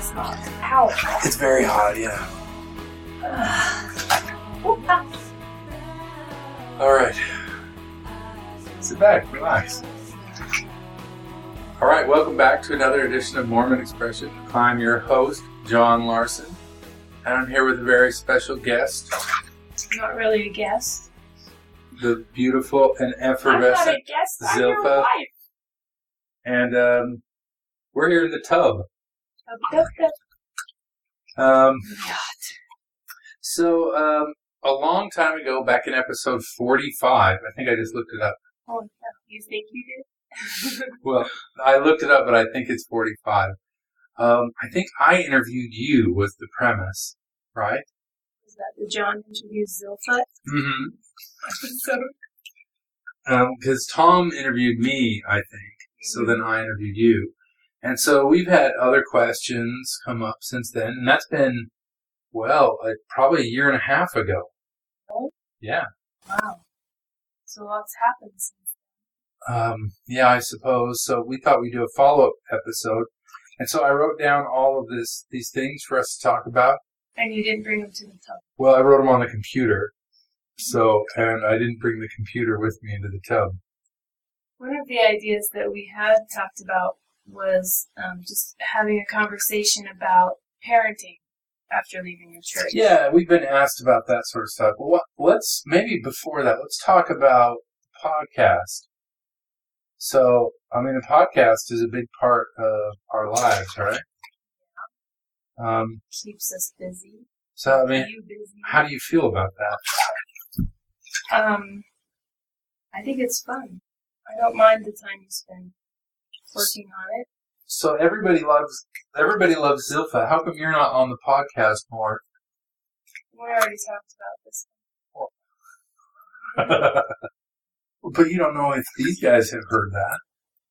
It's hot. Ow. It's very hot, yeah. All right. Sit back, relax. All right, welcome back to another edition of Mormon Expression. I'm your host, John Larson, and I'm here with a very special guest. Not really a guest. The beautiful and effervescent I'm not a guest. I'm your Zilpha. wife. And we're here in the tub. So, a long time ago, back in episode 45, I think I just looked it up. Oh, no. You think you did? Well, I looked it up, but I think it's 45. I think I interviewed you was the premise, right? Is that the John interviews Zilpha? Mm-hmm. So, Because Tom interviewed me, I think. So then I interviewed you. And so we've had other questions come up since then. And that's been, probably a year and a half ago. Really? Yeah. Wow. So lots happened since then. Yeah, I suppose. So we thought we'd do a follow-up episode. And so I wrote down all of these things for us to talk about. And you didn't bring them to the tub. Well, I wrote them on the computer. So, and I didn't bring the computer with me into the tub. One of the ideas that we had talked about was just having a conversation about parenting after leaving the church. Yeah, we've been asked about that sort of stuff. Well, maybe before that, let's talk about the podcast. So, I mean, the podcast is a big part of our lives, right? Keeps us busy. So, I mean, You busy? how do you feel about that? I think it's fun. I don't mind the time you spend working on it. So everybody loves Zilpha. How come you're not on the podcast more? We already talked about this. But you don't know if these guys have heard that.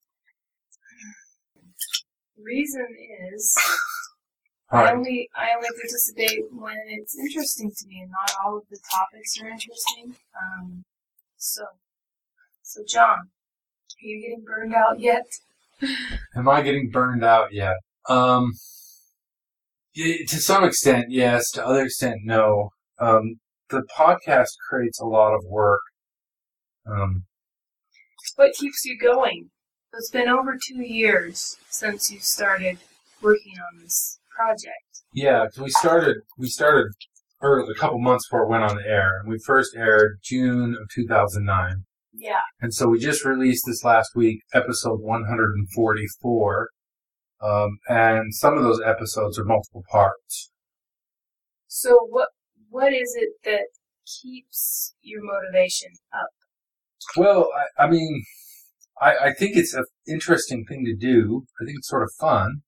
The reason is Right. I only participate when it's interesting to me, and not all of the topics are interesting. So John, are you getting burned out yet? Am I getting burned out yet? To some extent, yes. To other extent, no. The podcast creates a lot of work. What keeps you going? It's been over 2 years since you started working on this project. Yeah, because we started a couple months before it went on the air, and we first aired June of 2009. Yeah. And so we just released this last week, episode 144, and some of those episodes are multiple parts. So what is it that keeps your motivation up? Well, I mean, I think it's an interesting thing to do. I think it's sort of fun.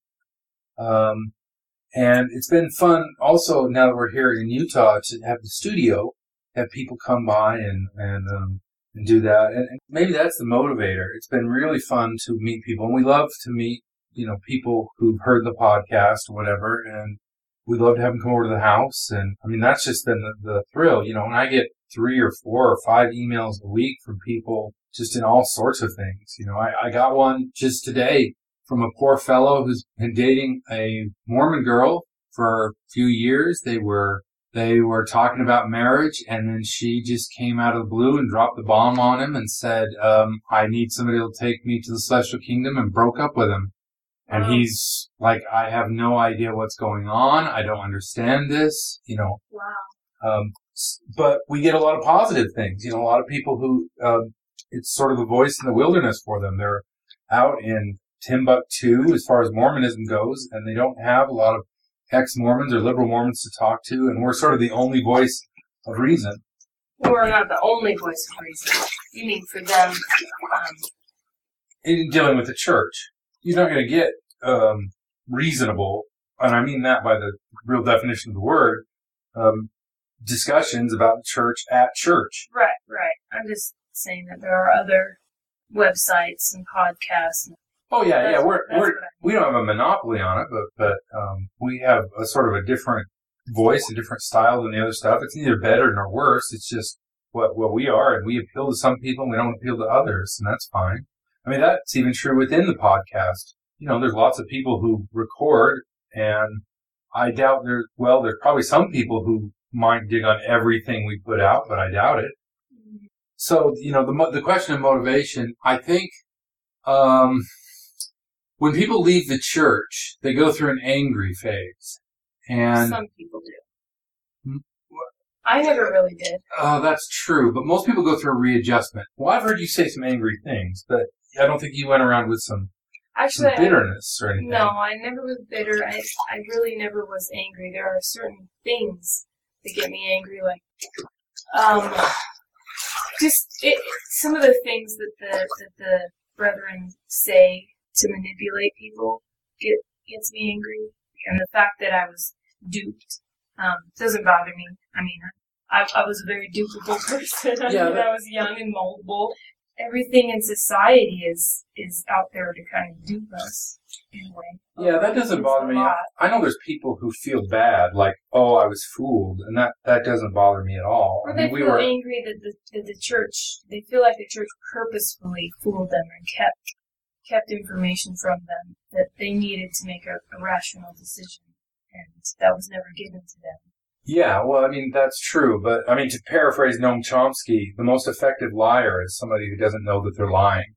And it's been fun also now that we're here in Utah to have the studio, have people come by and do that. And maybe that's the motivator. It's been really fun to meet people. And we love to meet, people who've heard the podcast or whatever. And we love to have them come over to the house. And I mean, that's just been the thrill. When I get 3 or 4 or 5 emails a week from people just in all sorts of things. I got one just today from a poor fellow who's been dating a Mormon girl for a few years. They were talking about marriage, and then she just came out of the blue and dropped the bomb on him and said, I need somebody to take me to the celestial kingdom, and broke up with him. And he's like, I have no idea what's going on. I don't understand this, Wow. But we get a lot of positive things. A lot of people who, it's sort of a voice in the wilderness for them. They're out in Timbuktu as far as Mormonism goes, and they don't have a lot of ex-Mormons or liberal Mormons to talk to, and we're sort of the only voice of reason. We're not the only voice of reason. You mean for them? In dealing with the church, you're not going to get reasonable, and I mean that by the real definition of the word, discussions about the church at church. Right. I'm just saying that there are other websites and podcasts. Oh yeah, That's we don't have a monopoly on it, but we have a sort of a different voice, a different style than the other stuff. It's neither better nor worse. It's just what we are, and we appeal to some people and we don't appeal to others, and that's fine. I mean, that's even true within the podcast. There's lots of people who record And I doubt there's probably some people who might dig on everything we put out, but I doubt it. So, the question of motivation, I think, when people leave the church, they go through an angry phase. And some people do. I never really did. Oh, that's true. But most people go through a readjustment. Well, I've heard you say some angry things, but I don't think you went around with some bitterness or anything. No, I never was bitter. I really never was angry. There are certain things that get me angry, like some of the things that the brethren say to manipulate people gets me angry, and the fact that I was duped doesn't bother me. I mean, I was a very dupable person. I was young and moldable. Everything in society is out there to kind of dupe us in a way. Yeah, that doesn't bother me. I know there's people who feel bad, like, oh, I was fooled, and that doesn't bother me at all. Or they feel angry that the church, they feel like the church purposefully fooled them and kept information from them that they needed to make a rational decision, and that was never given to them. Yeah, well, I mean, that's true. But, I mean, to paraphrase Noam Chomsky, the most effective liar is somebody who doesn't know that they're lying.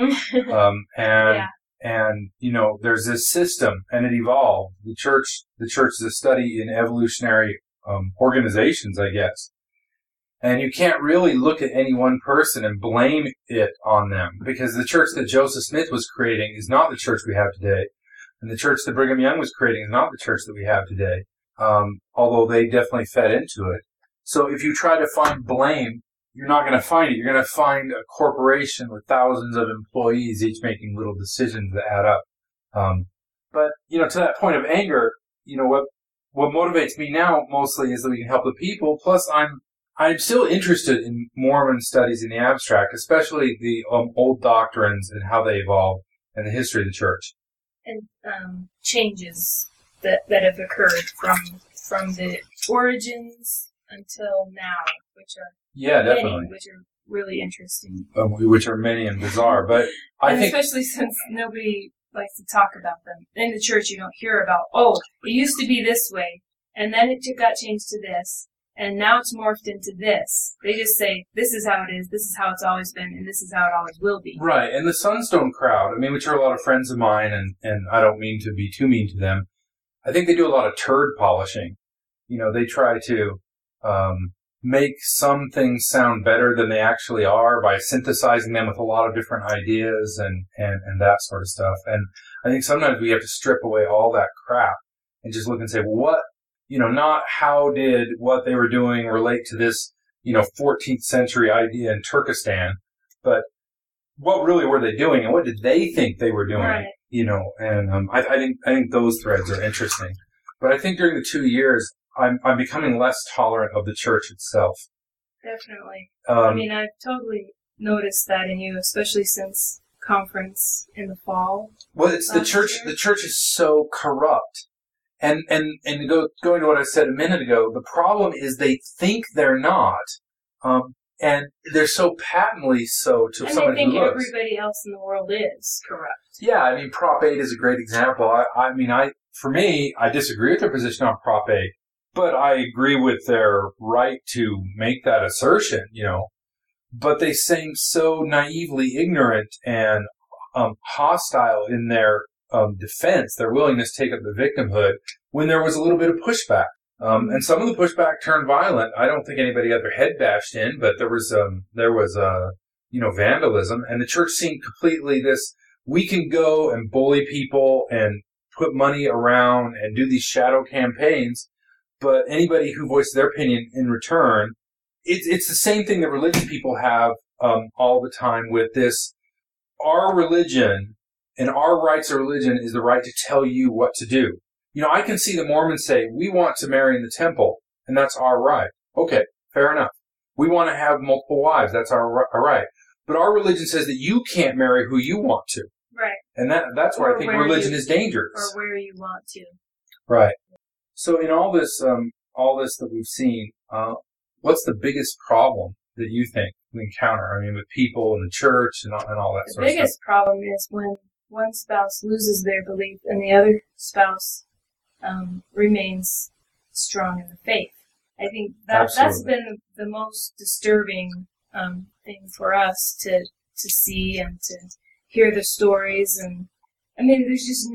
And, there's this system, and it evolved. The church is a study in evolutionary organizations, I guess. And you can't really look at any one person and blame it on them, because the church that Joseph Smith was creating is not the church we have today. And the church that Brigham Young was creating is not the church that we have today. Although they definitely fed into it. So if you try to find blame, you're not going to find it. You're going to find a corporation with thousands of employees, each making little decisions that add up. But to that point of anger, what motivates me now mostly is that we can help the people. Plus, I'm still interested in Mormon studies in the abstract, especially the old doctrines and how they evolved and the history of the church. And changes that have occurred from the origins until now, which are really interesting. Which are many and bizarre, but I think especially since nobody likes to talk about them in the church. You don't hear about, oh, it used to be this way, and then it got changed to this, and now it's morphed into this. They just say, this is how it is, this is how it's always been, and this is how it always will be. Right, and the Sunstone crowd, I mean, which are a lot of friends of mine, and I don't mean to be too mean to them, I think they do a lot of turd polishing. They try to make some things sound better than they actually are by synthesizing them with a lot of different ideas and that sort of stuff. And I think sometimes we have to strip away all that crap and just look and say, well, what, not how did what they were doing relate to this, 14th century idea in Turkestan, but what really were they doing and what did they think they were doing? Right. I think those threads are interesting. But I think during the 2 years, I'm becoming less tolerant of the church itself. Definitely. I mean, I've totally noticed that in you, especially since conference in the fall. Well, it's the church. The church is so corrupt. And going to what I said a minute ago, the problem is they think they're not. And they're so patently so to somebody who looks. And they think everybody else in the world is corrupt. Yeah, I mean, Prop 8 is a great example. For me, I disagree with their position on Prop 8, but I agree with their right to make that assertion, But they seem so naively ignorant and hostile in their defense, their willingness to take up the victimhood, when there was a little bit of pushback. And some of the pushback turned violent. I don't think anybody got their head bashed in, but there was vandalism, and the church seemed completely this, we can go and bully people and put money around and do these shadow campaigns, but anybody who voices their opinion in return, it's the same thing that religious people have all the time with this. Our religion and our rights of religion is the right to tell you what to do. I can see the Mormons say, we want to marry in the temple, and that's our right. Okay, fair enough. We want to have multiple wives, that's our right. But our religion says that you can't marry who you want to. Right. And that's why I think religion is dangerous. Or where you want to. Right. So in all this that we've seen, what's the biggest problem that you think we encounter? I mean, with people and the church and all that sort of stuff. The biggest problem is when one spouse loses their belief and the other spouse remains strong in the faith. I think that's been the most disturbing thing for us to see and to hear the stories. And I mean, there's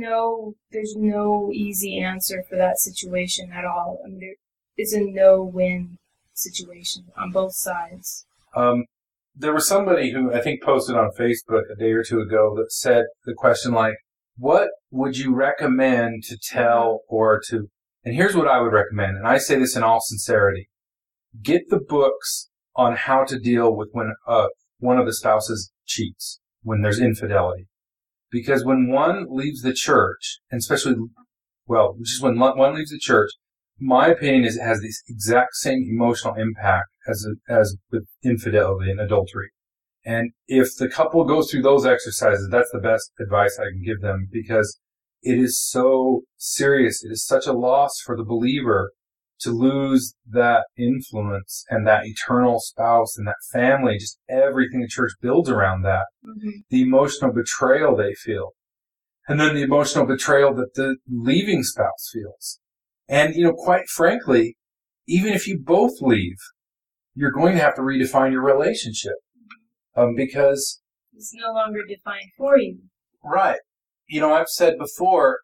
no easy answer for that situation at all. I mean, there is a no-win situation on both sides. There was somebody who I think posted on Facebook a day or two ago that said the question like, what would you recommend to tell or to, and here's what I would recommend, and I say this in all sincerity, get the books on how to deal with when one of the spouses cheats, when there's infidelity. Because when one leaves the church, and especially, well, just when one leaves the church, my opinion is it has the exact same emotional impact as with infidelity and adultery. And if the couple goes through those exercises, that's the best advice I can give them, because it is so serious. It is such a loss for the believer to lose that influence and that eternal spouse and that family, just everything the church builds around that. Mm-hmm. The emotional betrayal they feel. And then the emotional betrayal that the leaving spouse feels. And, quite frankly, even if you both leave, you're going to have to redefine your relationship. Because it's no longer defined for you. Right. I've said before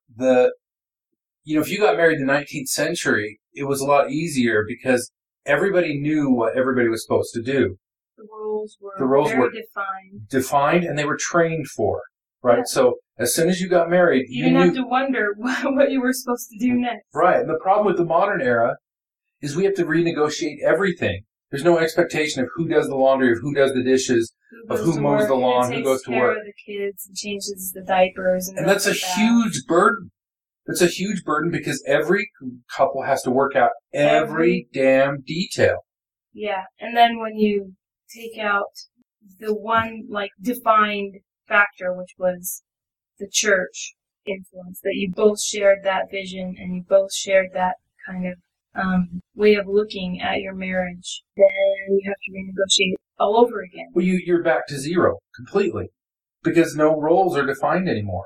if you got married in the 19th century, it was a lot easier because everybody knew what everybody was supposed to do. The rules were defined, and they were trained for. Right. Yeah. So as soon as you got married, you didn't have to wonder what you were supposed to do next. Right. And the problem with the modern era is we have to renegotiate everything. There's no expectation of who does the laundry, of who does the dishes, of who mows the lawn, who goes to work. Who takes care of the kids and changes the diapers. And that's a huge burden. That's a huge burden because every couple has to work out every damn detail. Yeah. And then when you take out the one, defined factor, which was the church influence, that you both shared that vision and you both shared that kind of way of looking at your marriage, then you have to renegotiate all over again. Well, you're back to zero completely because no roles are defined anymore.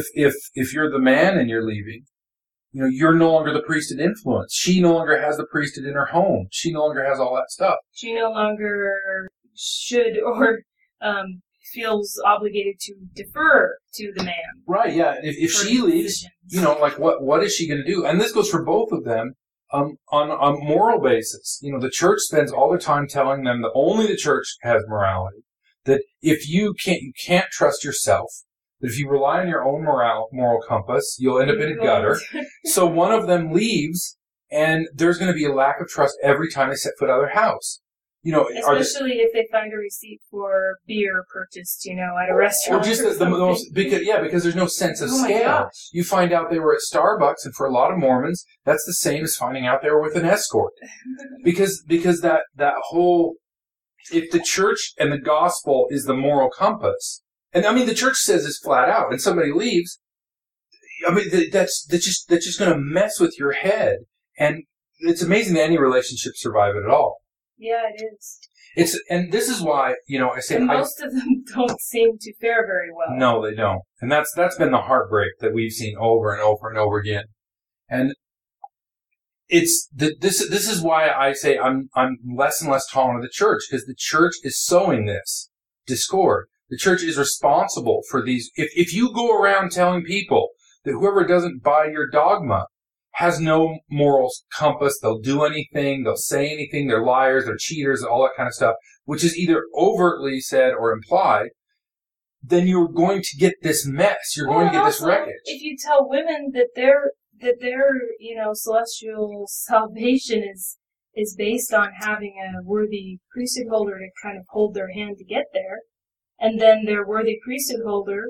If you're the man and you're leaving, you're no longer the priesthood influence. She no longer has the priesthood in her home. She no longer has all that stuff. She no longer should or feels obligated to defer to the man. Right, yeah. If she leaves, what is she going to do? And this goes for both of them. On a moral basis, the church spends all their time telling them that only the church has morality. That if you can't trust yourself. That if you rely on your own moral compass, you'll end up in a gutter. So one of them leaves, and there's going to be a lack of trust every time they set foot out of their house. Especially if they find a receipt for beer purchased, at a restaurant. Or just as the most, because there's no sense of scale. You find out they were at Starbucks, and for a lot of Mormons, that's the same as finding out they were with an escort. because that whole, if the church and the gospel is the moral compass, and I mean the church says this flat out, and somebody leaves, I mean that's just going to mess with your head, and it's amazing that any relationship survive it at all. Yeah, it is. And this is why, I say... And most of them don't seem to fare very well. No, they don't. And that's been the heartbreak that we've seen over and over and over again. And this is why I say I'm less and less tolerant of the church, because the church is sowing this discord. The church is responsible for these. If you go around telling people that whoever doesn't buy your dogma has no moral compass, they'll do anything, they'll say anything, they're liars, they're cheaters, all that kind of stuff, which is either overtly said or implied, then you're going to get this mess. You're going to get this wreckage. If you tell women that their celestial salvation is based on having a worthy priesthood holder to kind of hold their hand to get there, and then their worthy priesthood holder,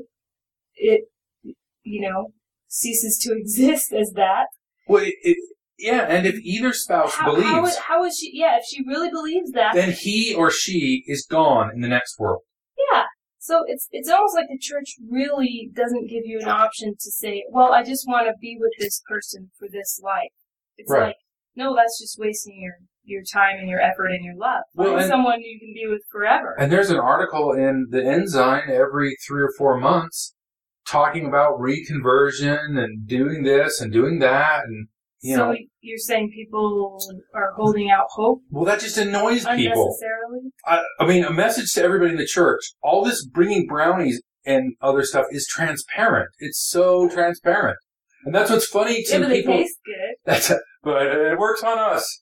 ceases to exist as that. Well, and if either spouse believes... How is she... Yeah, if she really believes that... Then he or she is gone in the next world. Yeah. So it's almost like the church really doesn't give you an option to say, well, I just want to be with this person for this life. It's right. Like, no, that's just wasting your time and your effort and your love. Find someone you can be with forever. And there's an article in the Ensign every 3 or 4 months talking about reconversion and doing this and doing that, and So you're saying people are holding out hope? Well, that just annoys people. Unnecessarily? I mean, a message to everybody in the church. All this bringing brownies and other stuff is transparent. It's so transparent. And that's what's funny to but people. They taste good. But it works on us.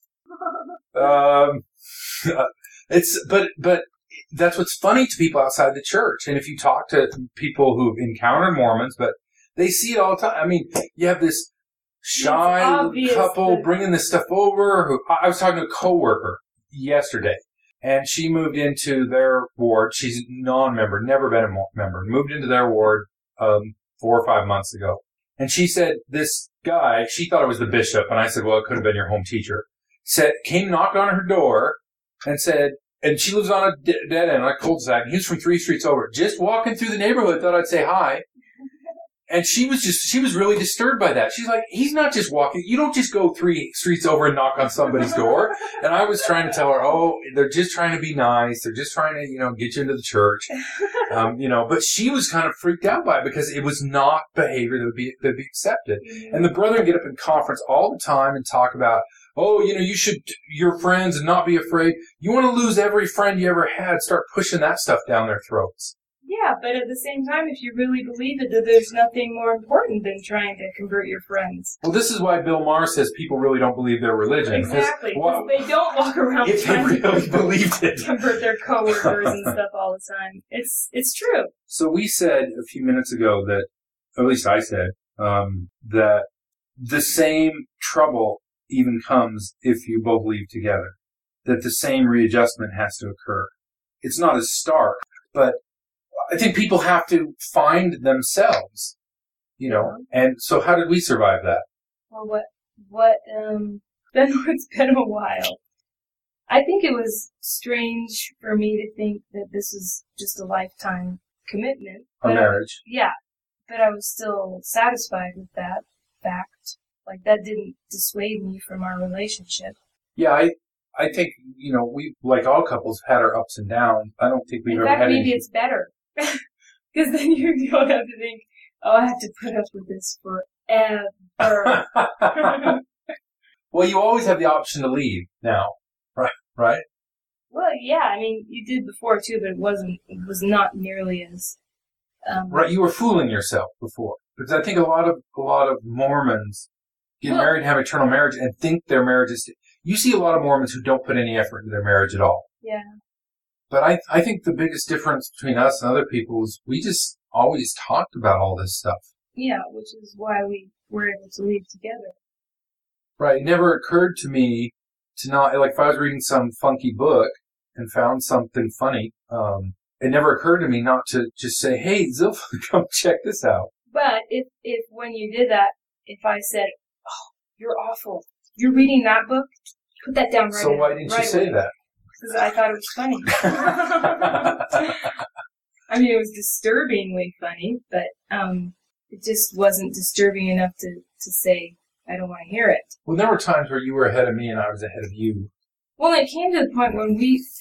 But that's what's funny to people outside the church. And if you talk to people who've encountered Mormons, but they see it all the time. I mean, you have this shy couple bringing this stuff over. I was talking to a coworker yesterday, and she moved into their ward. She's a non-member, never been a member, moved into their ward 4 or 5 months ago. And she said this guy, she thought it was the bishop, and I said, well, it could have been your home teacher, came, knocked on her door, and said, and she lives on a dead end, on a cul-de-sac, and he was from 3 streets over. Just walking through the neighborhood, thought I'd say hi. And she was really disturbed by that. She's like, he's not just walking. You don't just go 3 streets over and knock on somebody's door. And I was trying to tell her, oh, they're just trying to be nice. They're just trying to, get you into the church. But she was kind of freaked out by it because it was not behavior that'd be accepted. And the brethren get up in conference all the time and talk about, oh, you should, your friends and not be afraid. You want to lose every friend you ever had, start pushing that stuff down their throats. Yeah, but at the same time, if you really believe it, that there's nothing more important than trying to convert your friends. Well, this is why Bill Maher says people really don't believe their religion. Exactly, because they don't walk around trying really believed it. convert their coworkers and stuff all the time. It's true. So we said a few minutes ago that, or at least I said, that the same trouble even comes if you both leave together. That the same readjustment has to occur. It's not as stark, but I think people have to find themselves, and so how did we survive that? Well, it's been a while. I think it was strange for me to think that this is just a lifetime commitment. Our marriage. Yeah, but I was still satisfied with that fact. Like, that didn't dissuade me from our relationship. Yeah, I think, we, like all couples, had our ups and downs. I don't think we've ever had maybe it's better. Because then you don't have to think, I have to put up with this forever. Well, you always have the option to leave now, right? Well, yeah, I mean, you did before too, but it was not nearly as... Right, you were fooling yourself before. Because I think a lot of Mormons get married and have eternal marriage and think their marriage is... You see a lot of Mormons who don't put any effort into their marriage at all. Yeah. But I think the biggest difference between us and other people is we just always talked about all this stuff. Yeah, which is why we were able to leave together. Right. It never occurred to me to not, like if I was reading some funky book and found something funny, it never occurred to me not to just say, hey, Zilpha, come check this out. But if when you did that, if I said, oh, you're awful, you're reading that book, put that down right away. So why didn't you say that? Because I thought it was funny. I mean, it was disturbingly funny, but it just wasn't disturbing enough to say, I don't want to hear it. Well, there were times where you were ahead of me and I was ahead of you. Well, it came to the point when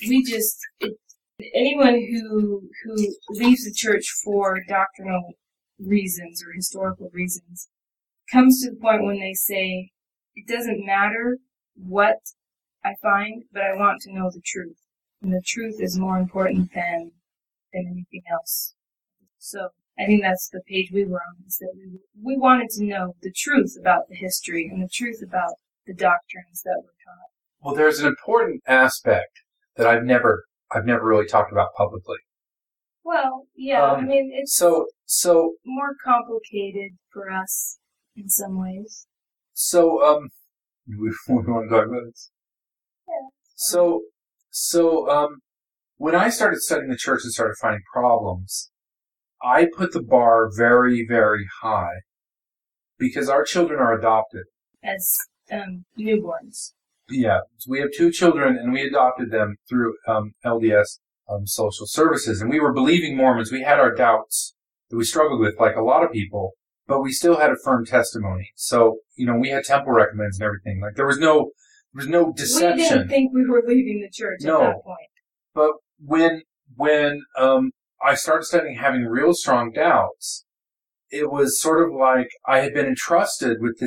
anyone who leaves the church for doctrinal reasons or historical reasons comes to the point when they say, it doesn't matter what I find, but I want to know the truth. And the truth is more important than anything else. So I think that's the page we were on, is that we wanted to know the truth about the history and the truth about the doctrines that were taught. Well, there's an important aspect that I've never really talked about publicly. Well, yeah, I mean, it's so more complicated for us in some ways. So, we want to talk about this? Yeah. So, when I started studying the church and started finding problems, I put the bar very, very high because our children are adopted. As newborns. Yeah. We have 2 children and we adopted them through LDS social services. And we were believing Mormons. We had our doubts that we struggled with, like a lot of people, but we still had a firm testimony. So, we had temple recommends and everything. Like there was no deception. We didn't think we were leaving the church at that point. But when I started studying having real strong doubts, it was sort of like I had been entrusted with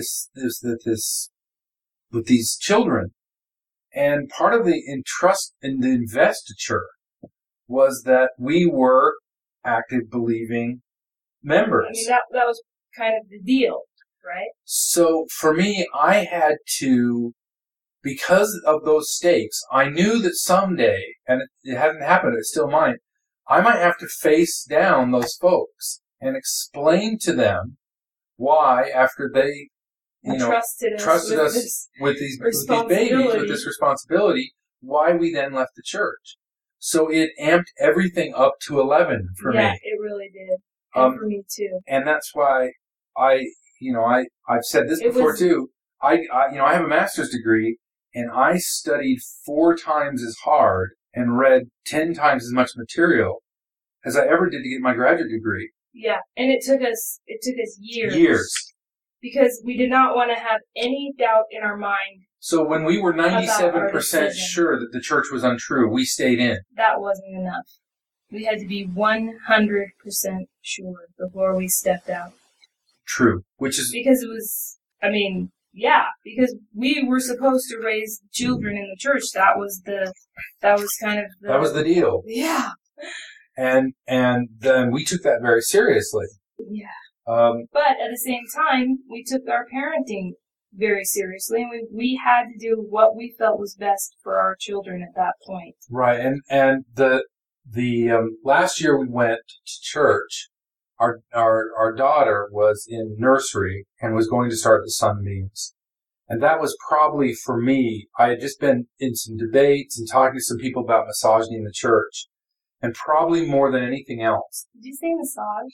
with these children. And part of the investiture was that we were active, believing members. I mean, that was kind of the deal, right? So for me, I had to, because of those stakes, I knew that someday, and it hadn't happened, it still might, I might have to face down those folks and explain to them why, after they trusted us with these babies, with this responsibility, why we then left the church. So it amped everything up to 11 for me. Yeah, it really did. And for me too. And that's why I've said this before too. I have a master's degree, and I studied 4 times as hard and read 10 times as much material as I ever did to get my graduate degree. Yeah, and it took us years. Because we did not want to have any doubt in our mind. So when we were 97% sure that the church was untrue, we stayed in. That wasn't enough. We had to be 100% sure before we stepped out. True. Which is... Because it was, because we were supposed to raise children in the church. That was the deal. Yeah. And then we took that very seriously. Yeah. But at the same time, we took our parenting very seriously, and we had to do what we felt was best for our children at that point. Right, and the last year we went to church, our daughter was in nursery and was going to start the Sunbeams, and that was probably for me. I had just been in some debates and talking to some people about misogyny in the church, and probably more than anything else. Did you say massage?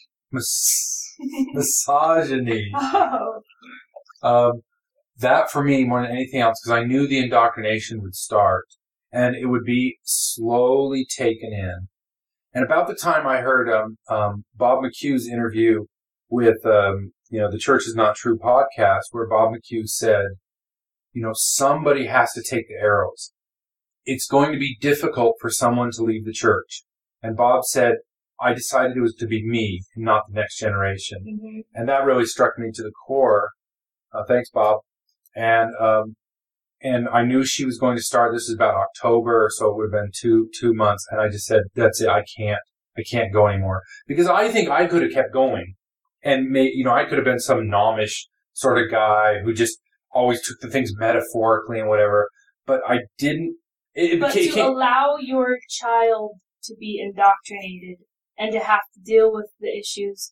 Misogyny. Oh. That for me more than anything else, because I knew the indoctrination would start and it would be slowly taken in. And about the time I heard Bob McHugh's interview with the Church Is Not True podcast, where Bob McHugh said, somebody has to take the arrows. It's going to be difficult for someone to leave the church. And Bob said, I decided it was to be me, not the next generation. Mm-hmm. And that really struck me to the core. Thanks, Bob. And I knew she was going to start. This is about October, so it would have been two months. And I just said, that's it. I can't go anymore. Because I think I could have kept going. And I could have been some gnomish sort of guy who just always took the things metaphorically and whatever. But I didn't. Allow your child to be indoctrinated and to have to deal with the issues,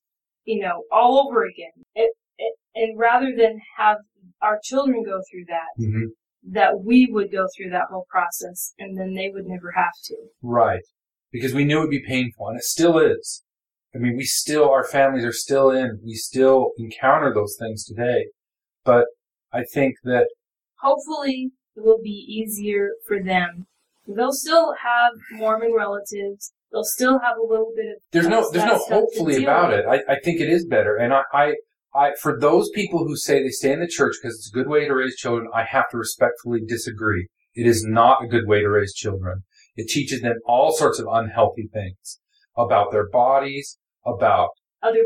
all over again. And rather than have our children go through that, mm-hmm. that we would go through that whole process, and then they would never have to. Right. Because we knew it would be painful, and it still is. I mean, our families are still we still encounter those things today. But I think that hopefully it will be easier for them. They'll still have Mormon relatives. They'll still have a little bit of... There's no hopefully about it. I think it is better. And I for those people who say they stay in the church because it's a good way to raise children, I have to respectfully disagree. It is not a good way to raise children. It teaches them all sorts of unhealthy things about their bodies, about other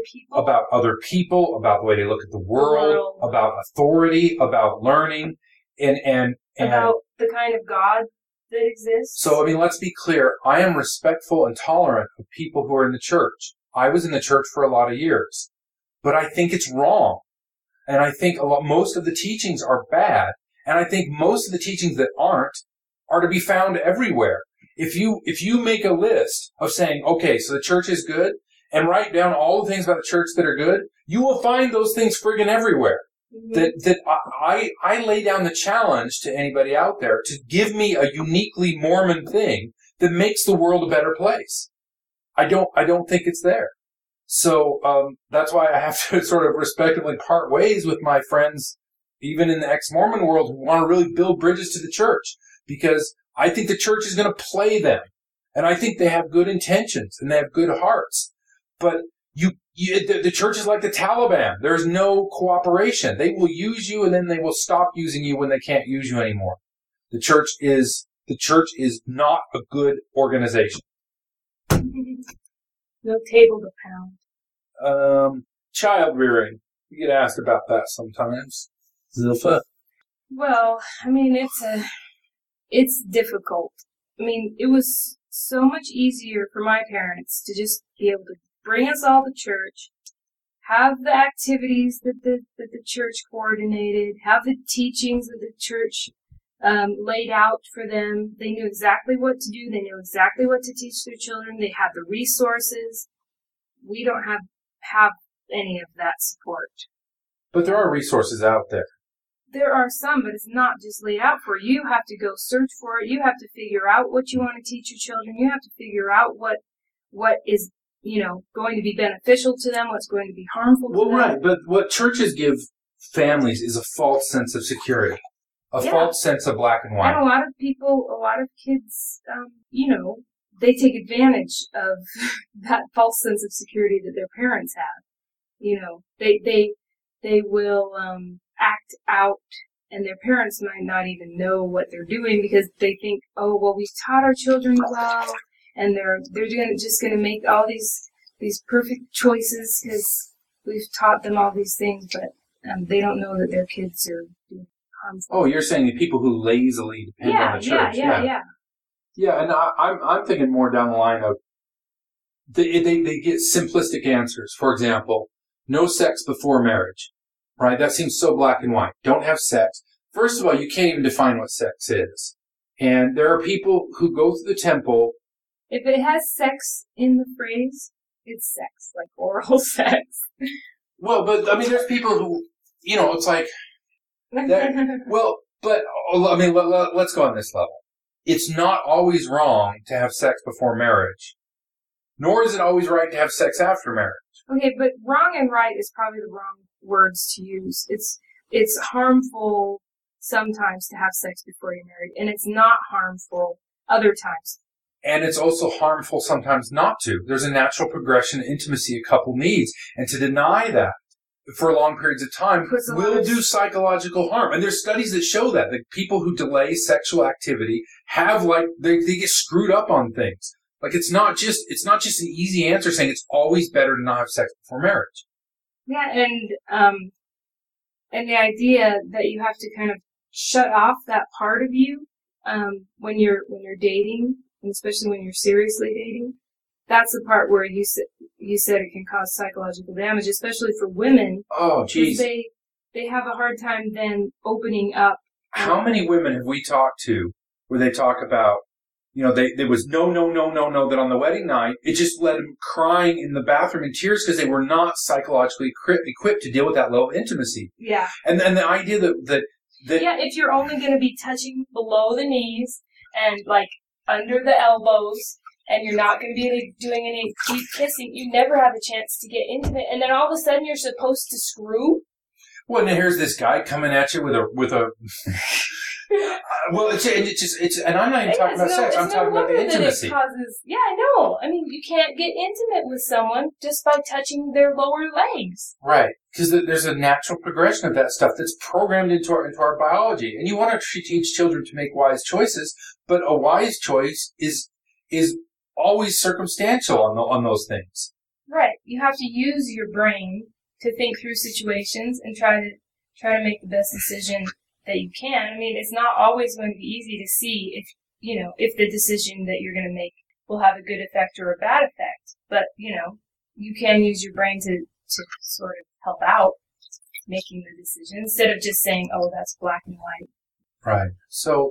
people, about the way they look at the world, about authority, about learning, and about the kind of God that exists. So, let's be clear. I am respectful and tolerant of people who are in the church. I was in the church for a lot of years. But I think it's wrong. And I think most of the teachings are bad. And I think most of the teachings that aren't are to be found everywhere. If you make a list of saying, okay, so the church is good, and write down all the things about the church that are good, you will find those things friggin' everywhere. Mm-hmm. I lay down the challenge to anybody out there to give me a uniquely Mormon thing that makes the world a better place. I don't think it's there. So that's why I have to sort of respectively part ways with my friends, even in the ex-Mormon world, who want to really build bridges to the church, because I think the church is going to play them, and I think they have good intentions and they have good hearts, but the church is like the Taliban. There's no cooperation. They will use you, and then they will stop using you when they can't use you anymore. The church is not a good organization. No table to pound. child rearing. You get asked about that sometimes. Zilpha? Well, I mean, it's difficult. I mean, it was so much easier for my parents to just be able to bring us all to church, have the activities that the church coordinated, have the teachings that the church laid out for them. They knew exactly what to do. They knew exactly what to teach their children. They had the resources. We don't have any of that support. But there are resources out there. There are some, but it's not just laid out for you. You have to go search for it. You have to figure out what you want to teach your children. You have to figure out what is, going to be beneficial to them, what's going to be harmful to them. Well, right, but what churches give families is a false sense of security, a false sense of black and white. And a lot of kids, they take advantage of that false sense of security that their parents have. They will act out, and their parents might not even know what they're doing because they think, oh, well, we've taught our children well, and they're just going to make all these perfect choices because we've taught them all these things, but they don't know that their kids are doing harmful. Oh, you're saying the people who lazily depend on the church. Yeah. Yeah, and I'm thinking more down the line of they get simplistic answers. For example, no sex before marriage. Right? That seems so black and white. Don't have sex. First of all, you can't even define what sex is. And there are people who go to the temple. If it has sex in the phrase, it's sex, like oral sex. Well, but, I mean, there's people who, it's like, let's go on this level. It's not always wrong to have sex before marriage, nor is it always right to have sex after marriage. Okay, but wrong and right is probably the wrong words to use. It's harmful sometimes to have sex before you're married, and it's not harmful other times. And it's also harmful sometimes not to. There's a natural progression of intimacy a couple needs, and to deny that for long periods of time will do psychological harm. And there's studies that show that people who delay sexual activity have they get screwed up on things. Like it's not just an easy answer saying it's always better to not have sex before marriage. Yeah, and the idea that you have to kind of shut off that part of you when you're dating, and especially when you're seriously dating, that's the part where you said it can cause psychological damage, especially for women. Oh, geez. They have a hard time then opening up. How many women have we talked to where they talk about, there was no, that on the wedding night, it just led them crying in the bathroom in tears because they were not psychologically equipped to deal with that level of intimacy. Yeah. And the idea that yeah, if you're only going to be touching below the knees and under the elbows, and you're not going to be doing any deep kissing, you never have a chance to get intimate. And then all of a sudden you're supposed to screw. Well, and here's this guy coming at you with a. Well, it's and I'm not even talking about sex. I'm talking about the intimacy. Yeah, I know. I mean, you can't get intimate with someone just by touching their lower legs. Right, because there's a natural progression of that stuff that's programmed into our biology, and you want to teach children to make wise choices, but a wise choice is always circumstantial on those things. Right. You have to use your brain to think through situations and try to make the best decision that you can. I mean, it's not always going to be easy to see if the decision that you're going to make will have a good effect or a bad effect. But, you can use your brain to sort of help out making the decision instead of just saying, oh, that's black and white. Right. So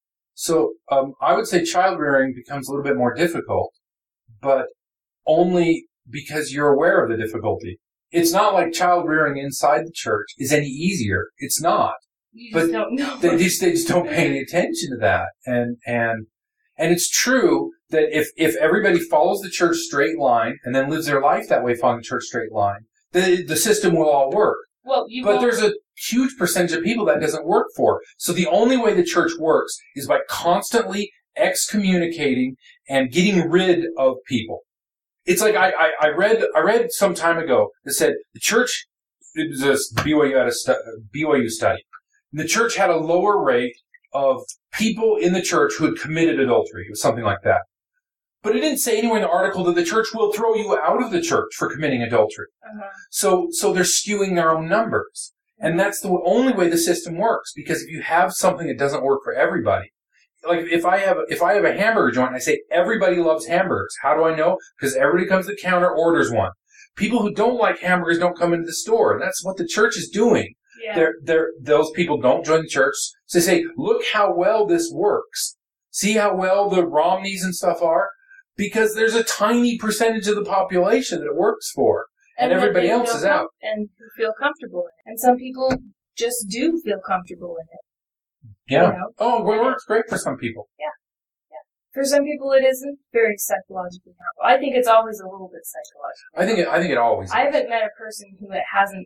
I would say child rearing becomes a little bit more difficult, but only because you're aware of the difficulty. It's not like child rearing inside the church is any easier. It's not. You just don't know. They just don't pay any attention to that. And it's true that if everybody follows the church straight line and then lives their life that way following the church straight line, the system will all work. Well, there's a huge percentage of people that doesn't work for. So the only way the church works is by constantly excommunicating and getting rid of people. It's like I read some time ago that said the church, it was a BYU study. The church had a lower rate of people in the church who had committed adultery. It was something like that. But it didn't say anywhere in the article that the church will throw you out of the church for committing adultery. So they're skewing their own numbers. And that's the only way the system works. Because if you have something that doesn't work for everybody, like if I have a hamburger joint and I say everybody loves hamburgers, how do I know? Because everybody comes to the counter, orders one. People who don't like hamburgers don't come into the store. And that's what the church is doing. Yeah. Those people don't join the church. So they say, look how well this works. See how well the Romneys and stuff are? Because there's a tiny percentage of the population that it works for. And everybody else is out. And who feel comfortable in it. And some people just do feel comfortable in it. Yeah. You know? Oh, it works great for some people. Yeah. For some people, it isn't very psychologically harmful. I think it's always a little bit psychological. I think it always is. I haven't met a person who it hasn't,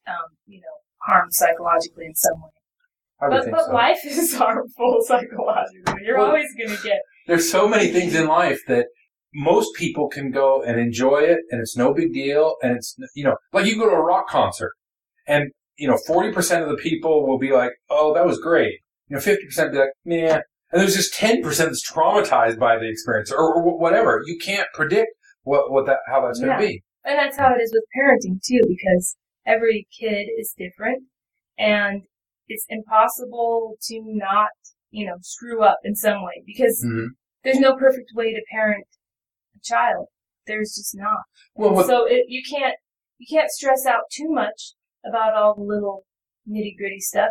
harmed psychologically in some way. I would think but so. life is harmful psychologically. You're always going to get... There's so many things in life that most people can go and enjoy it, and it's no big deal, and it's, like you go to a rock concert, and, 40% of the people will be like, oh, that was great. 50% will be like, meh. And there's just 10% that's traumatized by the experience, or whatever. You can't predict how that's going to be. And that's how it is with parenting, too, because every kid is different, and it's impossible to not, screw up in some way, because there's no perfect way to parent a child. There's just not. So you can't stress out too much about all the little nitty-gritty stuff.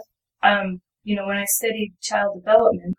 When I studied child development,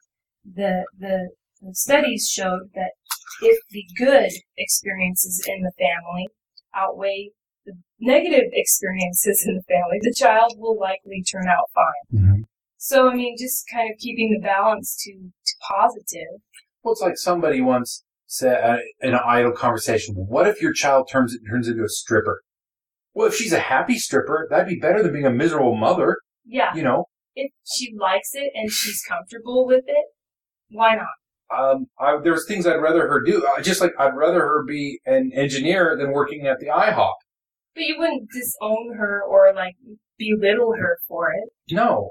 the studies showed that if the good experiences in the family outweigh the negative experiences in the family, the child will likely turn out fine. Mm-hmm. So, just kind of keeping the balance to positive. Well, it's like somebody once said in an idle conversation, what if your child turns into a stripper? Well, if she's a happy stripper, that'd be better than being a miserable mother. Yeah. If she likes it and she's comfortable with it, why not? There's things I'd rather her do. Just like I'd rather her be an engineer than working at the IHOP. But you wouldn't disown her or, belittle her for it. No.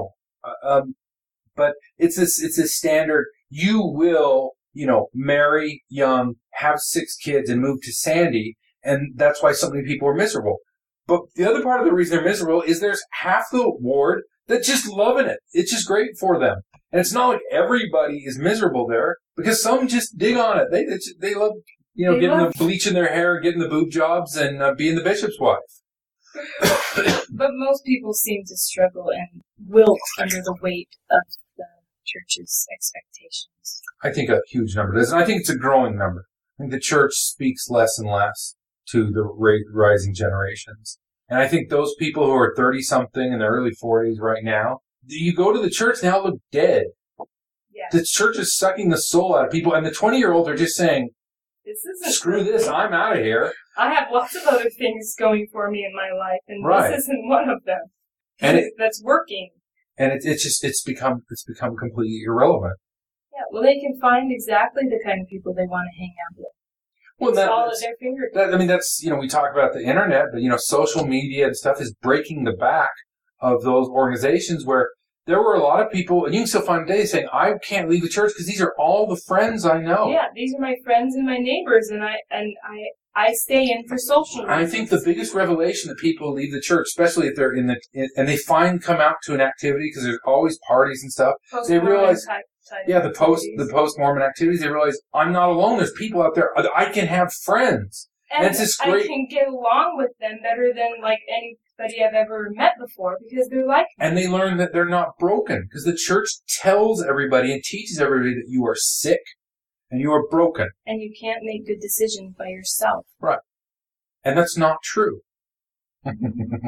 But it's a standard. You will, marry young, have 6 kids, and move to Sandy, and that's why so many people are miserable. But the other part of the reason they're miserable is there's half the ward that's just loving it. It's just great for them. And it's not like everybody is miserable there, because some just dig on it. They love, getting the bleach in their hair, getting the boob jobs, and being the bishop's wife. But most people seem to struggle and wilt under the weight of the church's expectations. I think a huge number does, and I think it's a growing number. I think the church speaks less and less to the rising generations. And I think those people who are 30-something in their early 40s right now, you go to the church, they all look dead. Yeah. The church is sucking the soul out of people, and the 20-year-olds are just saying, screw this, I'm out of here. I have lots of other things going for me in my life, and this isn't one of them. And that's working. And it's become completely irrelevant. Yeah, well, they can find exactly the kind of people they want to hang out with. Well, it's all at their fingertips. That's, we talk about the internet, but, social media and stuff is breaking the back of those organizations where there were a lot of people, and you can still find today saying, I can't leave the church because these are all the friends I know. Yeah, these are my friends and my neighbors, and I stay in for social reasons. I think the biggest revelation that people leave the church, especially if they're and they come out to an activity, because there's always parties and stuff, they realize, the post-Mormon activities, they realize, I'm not alone, there's people out there, I can have friends. And it's just great. I can get along with them better than, anybody I've ever met before, because they're like me. And they learn that they're not broken, because the church tells everybody and teaches everybody that you are sick and you are broken. And you can't make good decisions by yourself. Right. And that's not true. Time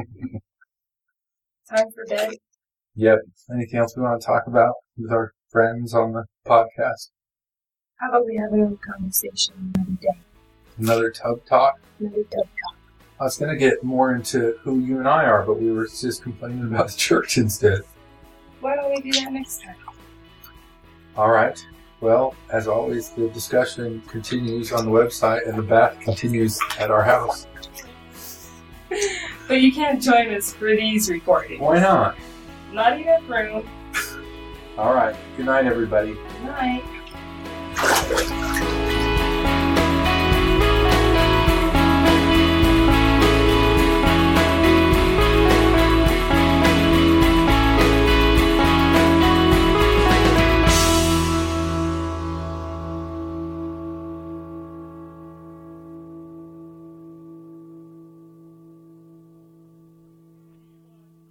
for bed. Yep. Anything else we want to talk about with our friends on the podcast? How about we have another conversation another day? Another tub talk? Another tub talk. I was going to get more into who you and I are, but we were just complaining about the church instead. Why don't we do that next time? All right. Well, as always, the discussion continues on the website, and the bath continues at our house. But you can't join us for these recordings. Why not? Not enough room. All right. Good night, everybody. Good night.